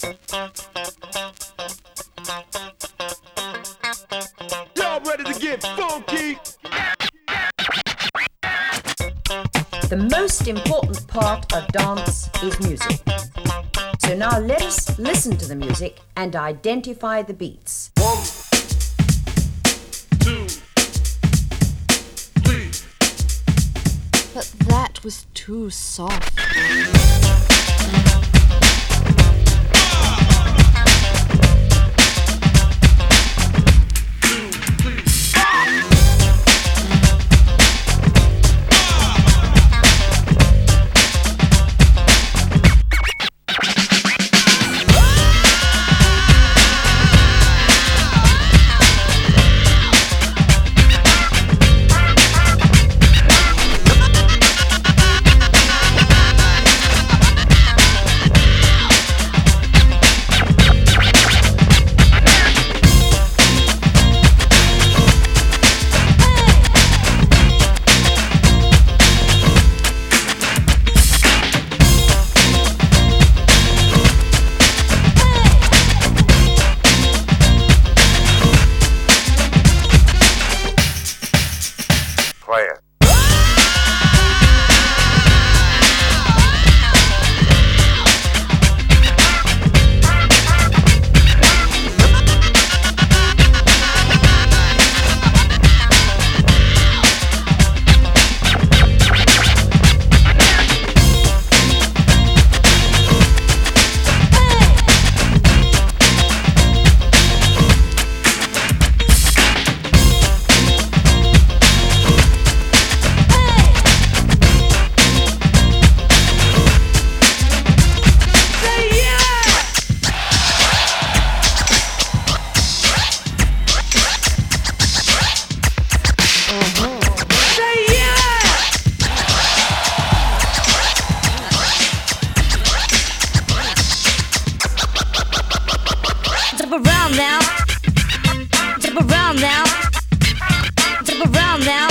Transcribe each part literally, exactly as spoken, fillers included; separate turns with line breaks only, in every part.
Y'all ready to get funky?
The most important part of dance is music. So now let us listen to the music and identify the beats.
One, two, three.
But that was too soft.
Play it.
Jump around now. Jump around now. Jump around now.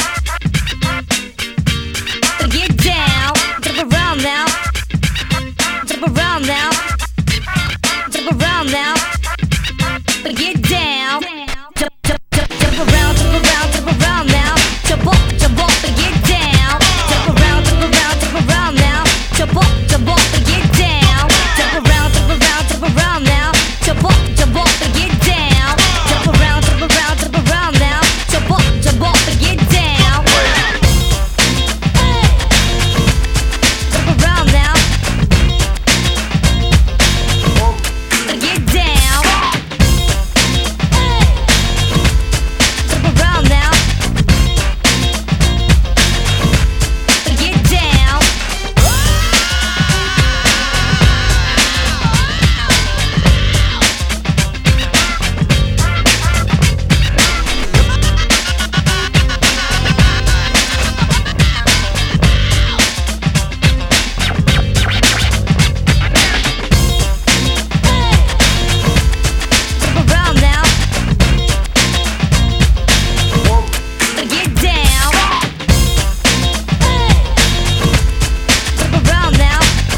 Get down. Jump around now. Jump around now. Jump around now. Get down. Jump, jump, jump, jump around, jump around, jump around now. Jump up, jump up and get down. Jump around, jump around, jump around now. Jump up, jump up and get down. Jump around, jump around, jump around now. Jump up, jump up and get down. Jump around, jump around, jump around now. Jump up, jump up and get down. Jump around now. And get down. Jump around now. And get down. Jump around now. And get down. Jump around now.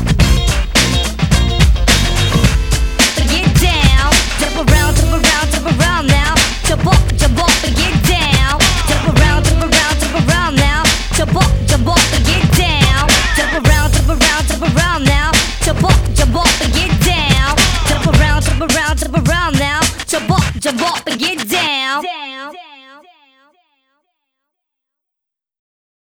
And get down. Jump around, jump around, jump around now. Jump up, jump up and get down. Jump around, jump around, jump around now. Jump up, jump up and get down. Jump around, jump around, jump around now. Jump up, jump up and get down. Jump around, jump around, jump around now. Jump up, jump up and get down.